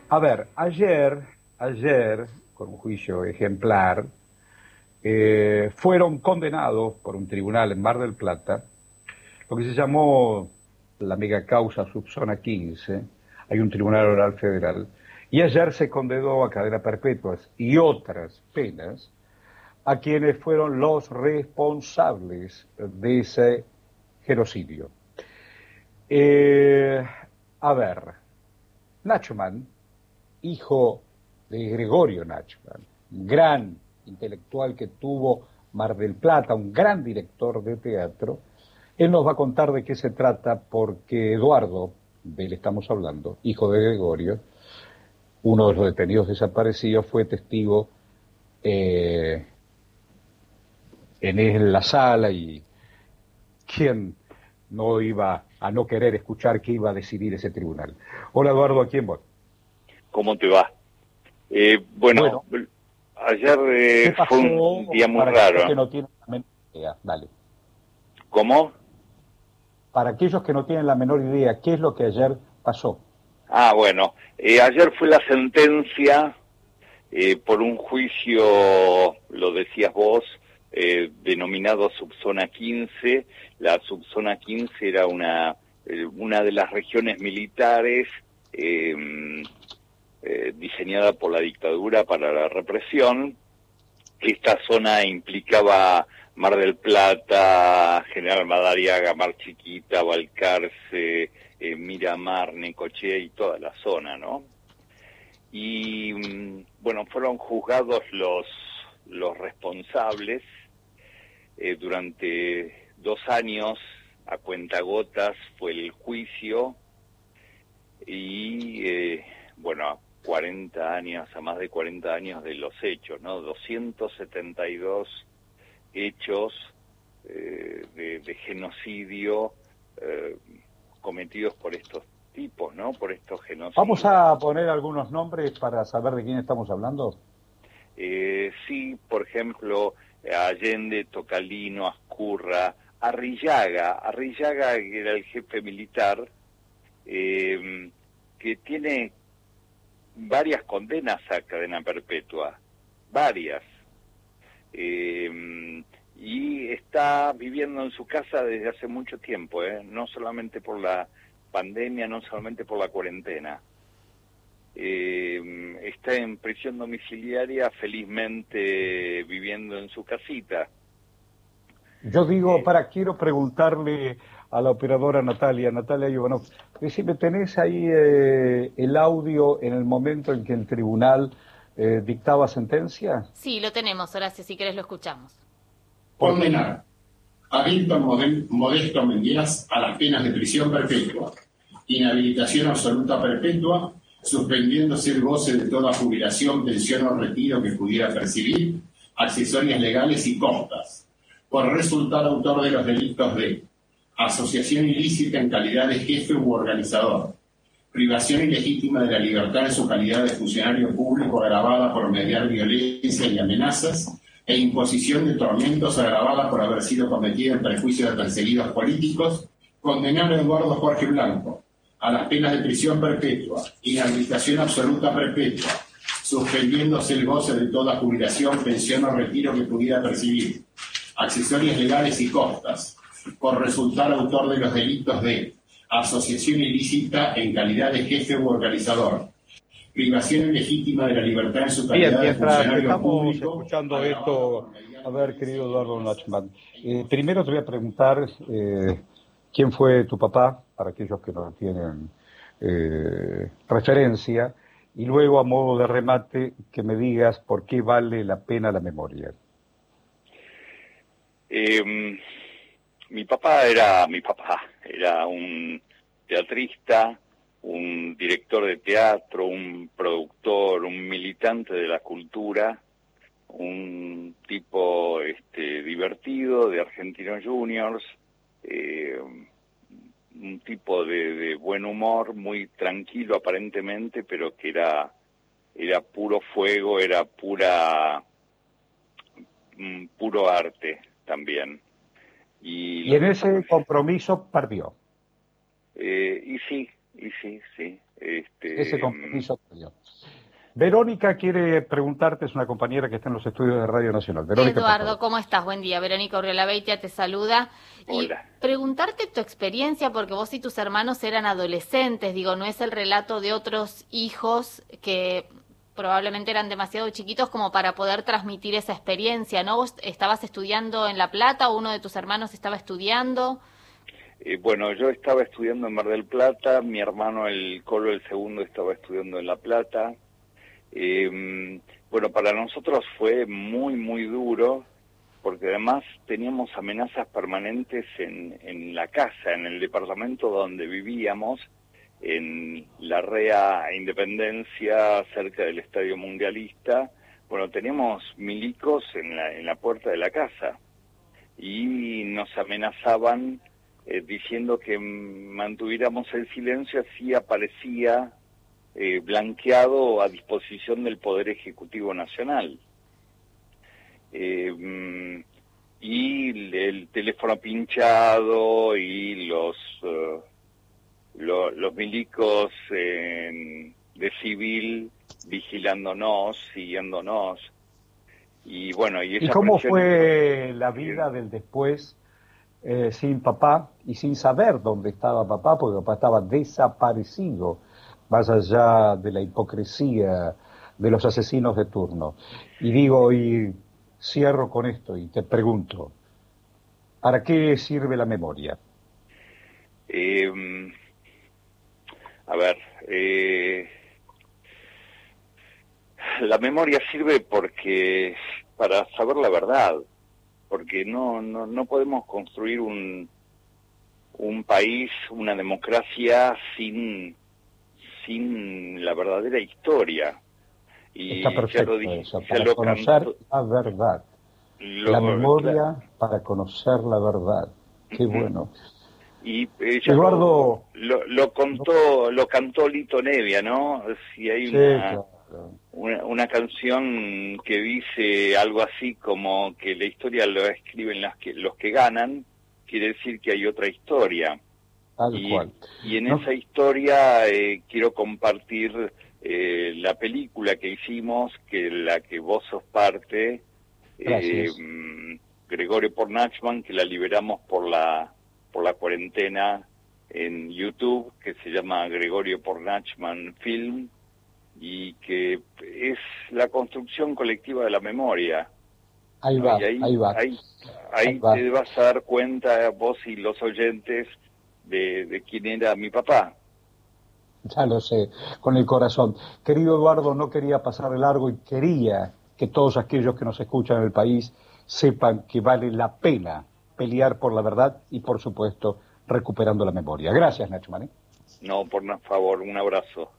A ver, ayer, con un juicio ejemplar, fueron condenados por un tribunal en Mar del Plata, lo que se llamó la mega causa subzona 15. Hay un tribunal oral federal, y ayer se condenó a cadena perpetuas y otras penas a quienes fueron los responsables de ese genocidio. Eh, a ver, Nachman, hijo de Gregorio Nachman, un gran intelectual que tuvo Mar del Plata, un gran director de teatro, él nos va a contar de qué se trata, porque Eduardo, del estamos hablando, hijo de Gregorio, uno de los detenidos desaparecidos, fue testigo eh, en la sala, y quién no iba a no querer escuchar qué iba a decidir ese tribunal. Hola Eduardo, ¿a quién voy? ¿Cómo te va? Bueno, Bueno, ayer ¿qué fue pasó un día muy para aquellos que raro. no tienen la menor idea? Dale. ¿Cómo? Para aquellos que no tienen la menor idea, ¿qué es lo que ayer pasó? Bueno, ayer fue la sentencia por un juicio, lo decías vos, denominado Subzona 15. La Subzona 15 era una de las regiones militares diseñada por la dictadura para la represión. Esta zona implicaba Mar del Plata, General Madariaga, Mar Chiquita, Balcarce, Miramar, Necochea y toda la zona, ¿no? Y bueno, fueron juzgados los responsables durante 2 años, a cuentagotas fue el juicio, y bueno, 40 años, a más de 40 años de los hechos, ¿no? 272 hechos de genocidio cometidos por estos tipos, ¿no? Por estos Vamos genocidas. a poner algunos nombres para saber de quién estamos hablando. Sí, por ejemplo, Allende, Tocalino, Azcurra, Arrillaga, que era el jefe militar, que tiene varias condenas a cadena perpetua, varias, y está viviendo en su casa desde hace mucho tiempo, no solamente por la pandemia, no solamente por la cuarentena. Está en prisión domiciliaria, felizmente viviendo en su casita. Yo digo, quiero preguntarle a la operadora Natalia Ivanov, decime, ¿tenés ahí el audio en el momento en que el tribunal dictaba sentencia? Sí, lo tenemos, Horacio, si querés lo escuchamos. Condenar a Víctor Modesto Mendíaz a las penas de prisión perpetua, inhabilitación absoluta perpetua, suspendiéndose el goce de toda jubilación, pensión o retiro que pudiera percibir, accesorias legales y costas, por resultar autor de los delitos de asociación ilícita en calidad de jefe u organizador, privación ilegítima de la libertad en su calidad de funcionario público agravada por mediar violencia y amenazas, e imposición de tormentos agravada por haber sido cometida en perjuicio de perseguidos políticos. Condenar a Eduardo Jorge Blanco a las penas de prisión perpetua, inhabilitación absoluta perpetua, suspendiéndose el goce de toda jubilación, pensión o retiro que pudiera percibir, accesorias legales y costas, por resultar autor de los delitos de asociación ilícita en calidad de jefe u organizador, privación ilegítima de la libertad en su Bien, calidad de mientras funcionario estamos público. escuchando esto, a ver, querido Eduardo Nachman, primero te voy a preguntar quién fue tu papá, para aquellos que no tienen referencia, y luego, a modo de remate, que me digas por qué vale la pena la memoria. Mi papá era un teatrista, un director de teatro, un productor, un militante de la cultura, un tipo divertido de Argentinos Juniors, un tipo de buen humor, muy tranquilo aparentemente, pero que era puro fuego, era puro arte también. Y en ese compromiso perdió. Y sí. Ese compromiso perdió. Verónica quiere preguntarte, es una compañera que está en los estudios de Radio Nacional. Verónica, Eduardo, ¿cómo estás? Buen día. Verónica Urriolabeitia te saluda. Hola. Y preguntarte tu experiencia, porque vos y tus hermanos eran adolescentes, digo, no es el relato de otros hijos que probablemente eran demasiado chiquitos como para poder transmitir esa experiencia, ¿no? ¿Vos estabas estudiando en La Plata o uno de tus hermanos estaba estudiando? Bueno, yo estaba estudiando en Mar del Plata, mi hermano el Colo, el segundo, estaba estudiando en La Plata. Bueno, para nosotros fue muy, muy duro, porque además teníamos amenazas permanentes en la casa, en el departamento donde vivíamos, en la Rea Independencia, cerca del Estadio Mundialista. Bueno, teníamos milicos en la puerta de la casa y nos amenazaban diciendo que mantuviéramos el silencio, así aparecía blanqueado a disposición del Poder Ejecutivo Nacional. Y el teléfono pinchado y los milicos de civil vigilándonos, siguiéndonos. Y bueno, ¿Y cómo fue la vida del después sin papá y sin saber dónde estaba papá? Porque papá estaba desaparecido, más allá de la hipocresía de los asesinos de turno. Y digo, y cierro con esto y te pregunto, ¿para qué sirve la memoria? A ver, la memoria sirve para saber la verdad, porque no podemos construir un país, una democracia sin la verdadera historia. Y está perfecto eso, para conocer la verdad. La memoria para conocer la verdad. Qué bueno. Y Eduardo lo cantó Lito Nevia, ¿no? Si hay una canción que dice algo así como que la historia lo escriben los que ganan, quiere decir que hay otra historia. Tal cual. Y en esa historia quiero compartir la película que hicimos, que la que vos sos parte, Gregorio Pornachman, que la liberamos por la cuarentena en YouTube, que se llama Gregorio Pornachman Film, y que es la construcción colectiva de la memoria. Ahí va, ahí va. Ahí te vas a dar cuenta, vos y los oyentes, de quién era mi papá. Ya lo sé, con el corazón. Querido Eduardo, no quería pasar de largo y quería que todos aquellos que nos escuchan en el país sepan que vale la pena pelear por la verdad y, por supuesto, recuperando la memoria. Gracias, Nacho Mané. No, por favor, un abrazo.